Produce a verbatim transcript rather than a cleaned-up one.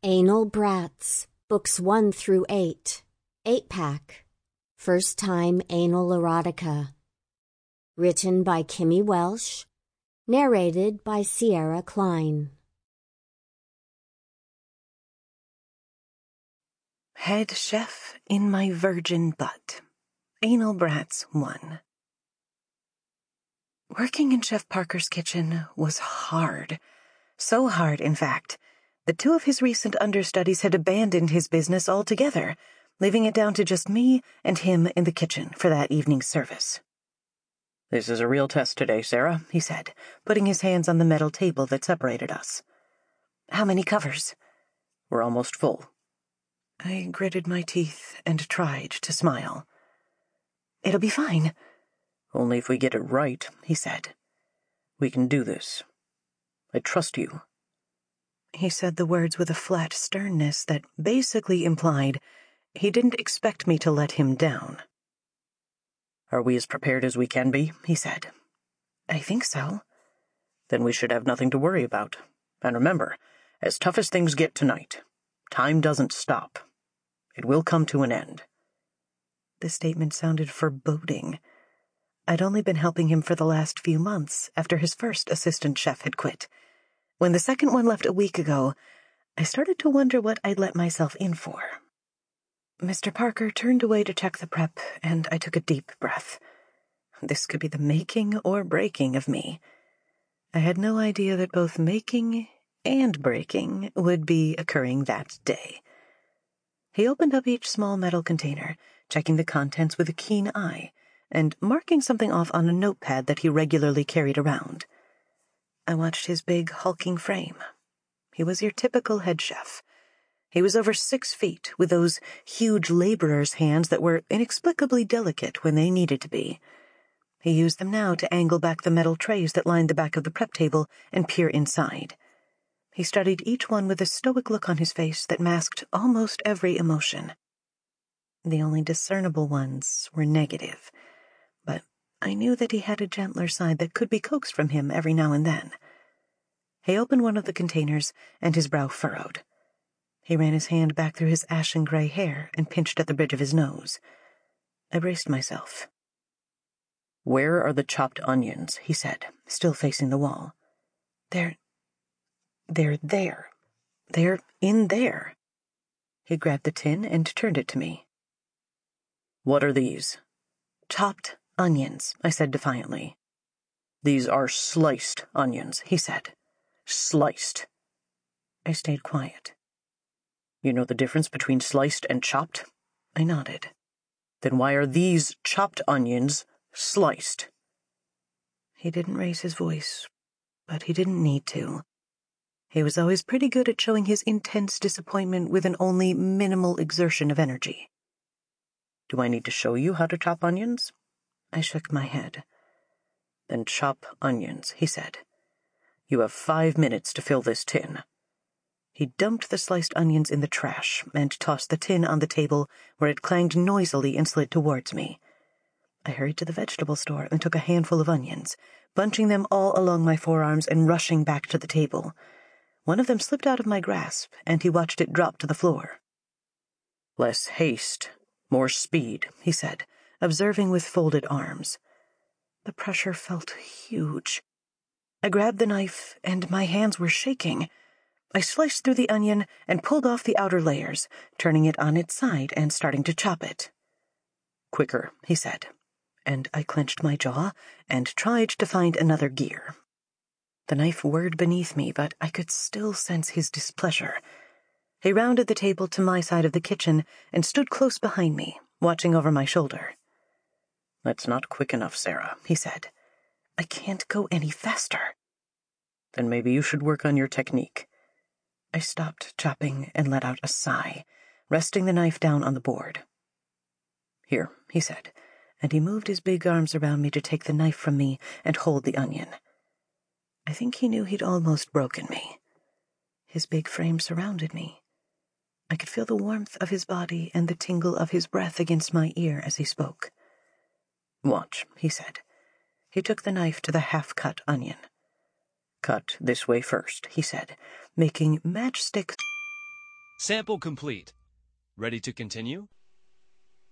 Anal Brats, Books one through eight, eight pack, First Time Anal Erotica. Written by Kimmy Welsh, narrated by Sierra Klein. Head chef in my virgin butt. Anal Brats one. Working in Chef Parker's kitchen was hard. So hard, in fact, that two of his recent understudies had abandoned his business altogether, leaving it down to just me and him in the kitchen for that evening's service. "This is a real test today, Sarah," he said, putting his hands on the metal table that separated us. "How many covers?" "We're almost full." I gritted my teeth and tried to smile. "It'll be fine." "Only if we get it right," he said. "We can do this. I trust you." He said the words with a flat sternness that basically implied he didn't expect me to let him down. "Are we as prepared as we can be?" he said. "I think so." "Then we should have nothing to worry about. And remember, as tough as things get tonight, time doesn't stop. It will come to an end." The statement sounded foreboding. I'd only been helping him for the last few months after his first assistant chef had quit. When the second one left a week ago, I started to wonder what I'd let myself in for. Mister Parker turned away to check the prep, and I took a deep breath. This could be the making or breaking of me. I had no idea that both making and breaking would be occurring that day. He opened up each small metal container, checking the contents with a keen eye, and marking something off on a notepad that he regularly carried around. I watched his big, hulking frame. He was your typical head chef. He was over six feet, with those huge laborer's hands that were inexplicably delicate when they needed to be. He used them now to angle back the metal trays that lined the back of the prep table and peer inside. He studied each one with a stoic look on his face that masked almost every emotion. The only discernible ones were negative, but I knew that he had a gentler side that could be coaxed from him every now and then. He opened one of the containers, and his brow furrowed. He ran his hand back through his ashen gray hair and pinched at the bridge of his nose. I braced myself. "Where are the chopped onions?" he said, still facing the wall. They're... they're there. They're in there." He grabbed the tin and turned it to me. "What are these?" "Chopped onions," I said defiantly. "These are sliced onions," he said. "Sliced." I stayed quiet. "You know the difference between sliced and chopped?" I nodded. "Then why are these chopped onions sliced?" He didn't raise his voice, but he didn't need to. He was always pretty good at showing his intense disappointment with an only minimal exertion of energy. "Do I need to show you how to chop onions?" I shook my head. "Then chop onions," he said. "You have five minutes to fill this tin." He dumped the sliced onions in the trash and tossed the tin on the table, where it clanged noisily and slid towards me. I hurried to the vegetable store and took a handful of onions, bunching them all along my forearms and rushing back to the table. One of them slipped out of my grasp, and he watched it drop to the floor. "Less haste, more speed," he said, observing with folded arms. The pressure felt huge. I grabbed the knife, and my hands were shaking. I sliced through the onion and pulled off the outer layers, turning it on its side and starting to chop it. "Quicker," he said, and I clenched my jaw and tried to find another gear. The knife whirred beneath me, but I could still sense his displeasure. He rounded the table to my side of the kitchen and stood close behind me, watching over my shoulder. "That's not quick enough, Sarah," he said. "I can't go any faster." "Then maybe you should work on your technique." I stopped chopping and let out a sigh, resting the knife down on the board. "Here," he said, and he moved his big arms around me to take the knife from me and hold the onion. I think he knew he'd almost broken me. His big frame surrounded me. I could feel the warmth of his body and the tingle of his breath against my ear as he spoke. "Watch," he said. He took the knife to the half-cut onion. "Cut this way first," he said, making matchstick Sample complete. Ready to continue?